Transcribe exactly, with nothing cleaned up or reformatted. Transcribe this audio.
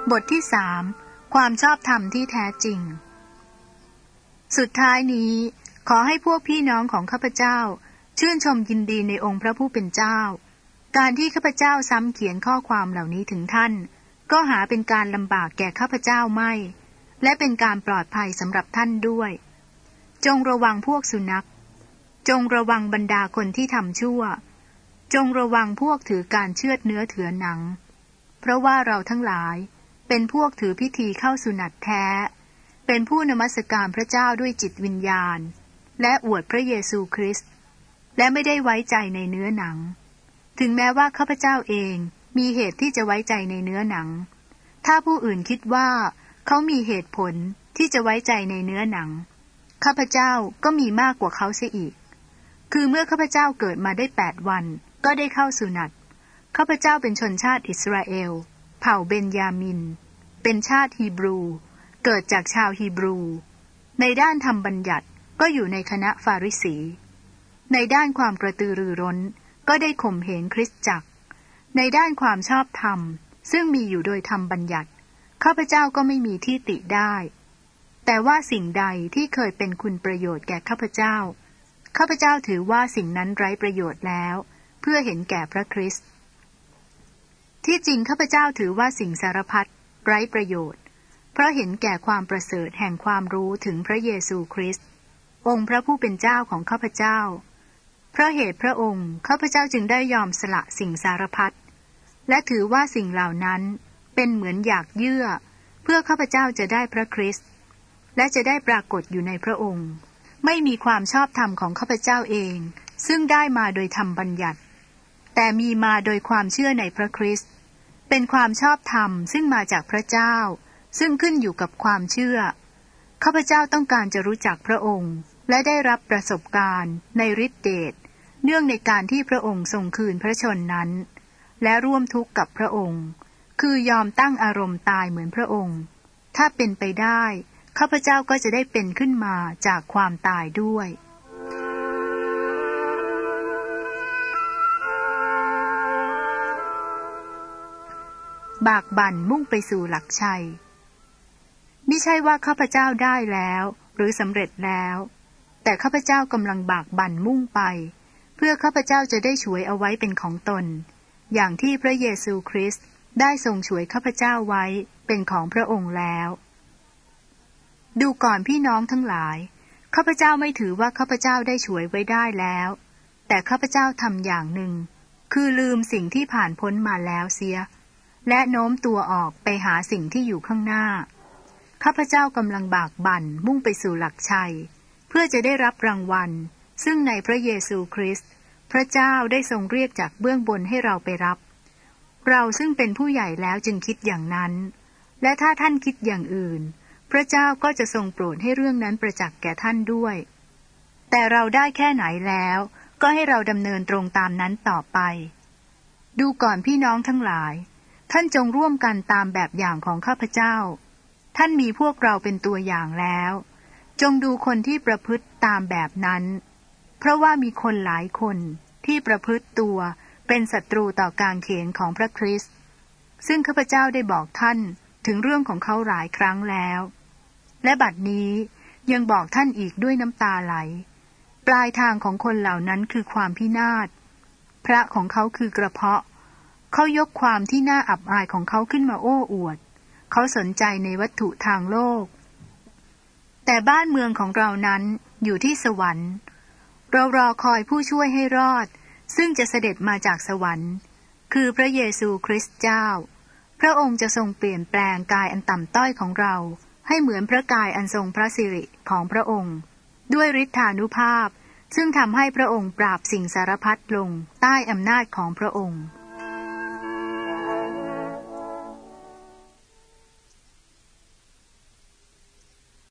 บทที่สามความชอบธรรมที่แท้จริงสุดท้ายนี้ขอให้พวกพี่น้องของข้าพเจ้าชื่นชมยินดีในองค์พระผู้เป็นเจ้าการที่ข้าพเจ้าซ้ำเขียนข้อความเหล่านี้ถึงท่านก็หาเป็นการลำบากแก่ข้าพเจ้าไม่และเป็นการปลอดภัยสำหรับท่านด้วยจงระวังพวกสุนัขจงระวังบรรดาคนที่ทำชั่วจงระวังพวกถือการเชือดเนื้อเถือหนังเพราะว่าเราทั้งหลายเป็นพวกถือพิธีเข้าสุนัตแท้เป็นผู้นมัสการพระเจ้าด้วยจิตวิญญาณและอวดพระเยซูคริสต์และไม่ได้ไว้ใจในเนื้อหนังถึงแม้ว่าข้าพเจ้าเองมีเหตุที่จะไว้ใจในเนื้อหนังถ้าผู้อื่นคิดว่าเขามีเหตุผลที่จะไว้ใจในเนื้อหนังข้าพเจ้าก็มีมากกว่าเขาเสียอีกคือเมื่อข้าพเจ้าเกิดมาได้แปดวันก็ได้เข้าสุนัตข้าพเจ้าเป็นชนชาติอิสราเอลเผ่าเบนยามินเป็นชาติฮีบรูเกิดจากชาวฮีบรูในด้านธรรมบัญญัติก็อยู่ในคณะฟาริสีในด้านความกระตือรือร้นก็ได้ข่มเหงคริสตจักรในด้านความชอบธรรมซึ่งมีอยู่โดยธรรมบัญญัติข้าพเจ้าก็ไม่มีที่ติได้แต่ว่าสิ่งใดที่เคยเป็นคุณประโยชน์แก่ข้าพเจ้าข้าพเจ้าถือว่าสิ่งนั้นไร้ประโยชน์แล้วเพื่อเห็นแก่พระคริสต์ที่จริงข้าพเจ้าถือว่าสิ่งสารพัดไร้ประโยชน์เพราะเห็นแก่ความประเสริฐแห่งความรู้ถึงพระเยซูคริสต์องค์พระผู้เป็นเจ้าของข้าพเจ้าเพราะเหตุพระองค์ข้าพเจ้าจึงได้ยอมสละสิ่งสารพัดและถือว่าสิ่งเหล่านั้นเป็นเหมือนหยากเยื่อเพื่อข้าพเจ้าจะได้พระคริสต์และจะได้ปรากฏอยู่ในพระองค์ไม่มีความชอบธรรมของข้าพเจ้าเองซึ่งได้มาโดยธรรมบัญญัติแต่มีมาโดยความเชื่อในพระคริสต์เป็นความชอบธรรมซึ่งมาจากพระเจ้าซึ่งขึ้นอยู่กับความเชื่อข้าพเจ้าต้องการจะรู้จักพระองค์และได้รับประสบการณ์ในฤทธิเดชเนื่องในการที่พระองค์ทรงคืนพระชนนั้นและร่วมทุกข์กับพระองค์คือยอมตั้งอารมณ์ตายเหมือนพระองค์ถ้าเป็นไปได้ข้าพเจ้าก็จะได้เป็นขึ้นมาจากความตายด้วยบากบั่นมุ่งไปสู่หลักชัยมิใช่ว่าข้าพเจ้าได้แล้วหรือสำเร็จแล้วแต่ข้าพเจ้ากำลังบากบั่นมุ่งไปเพื่อข้าพเจ้าจะได้ฉวยเอาไว้เป็นของตนอย่างที่พระเยซูคริสต์ได้ทรงฉวยข้าพเจ้าไว้เป็นของพระองค์แล้วดูก่อนพี่น้องทั้งหลายข้าพเจ้าไม่ถือว่าข้าพเจ้าได้ฉวยไว้ได้แล้วแต่ข้าพเจ้าทำอย่างหนึ่งคือลืมสิ่งที่ผ่านพ้นมาแล้วเสียและโน้มตัวออกไปหาสิ่งที่อยู่ข้างหน้าข้าพเจ้ากำลังบากบั่นมุ่งไปสู่หลักชัยเพื่อจะได้รับรางวัลซึ่งในพระเยซูคริสต์พระเจ้าได้ทรงเรียกจากเบื้องบนให้เราไปรับเราซึ่งเป็นผู้ใหญ่แล้วจึงคิดอย่างนั้นและถ้าท่านคิดอย่างอื่นพระเจ้าก็จะทรงโปรดให้เรื่องนั้นประจักษ์แก่ท่านด้วยแต่เราได้แค่ไหนแล้วก็ให้เราดำเนินตรงตามนั้นต่อไปดูก่อนพี่น้องทั้งหลายท่านจงร่วมกันตามแบบอย่างของข้าพเจ้าท่านมีพวกเราเป็นตัวอย่างแล้วจงดูคนที่ประพฤติตามแบบนั้นเพราะว่ามีคนหลายคนที่ประพฤติตัวเป็นศัตรูต่อการเขนของพระคริสต์ซึ่งข้าพเจ้าได้บอกท่านถึงเรื่องของเขาหลายครั้งแล้วและบัดนี้ยังบอกท่านอีกด้วยน้ำตาไหลปลายทางของคนเหล่านั้นคือความพินาศพระของเขาคือกระเพาะเขายกความที่น่าอับอายของเขาขึ้นมาโอ้อวดเขาสนใจในวัตถุทางโลกแต่บ้านเมืองของเรานั้นอยู่ที่สวรรค์เรารอคอยผู้ช่วยให้รอดซึ่งจะเสด็จมาจากสวรรค์คือพระเยซูคริสต์เจ้าพระองค์จะทรงเปลี่ยนแปลงกายอันต่ำต้อยของเราให้เหมือนพระกายอันทรงพระสิริของพระองค์ด้วยฤทธานุภาพซึ่งทำให้พระองค์ปราบสิ่งสารพัดลงใต้อำนาจของพระองค์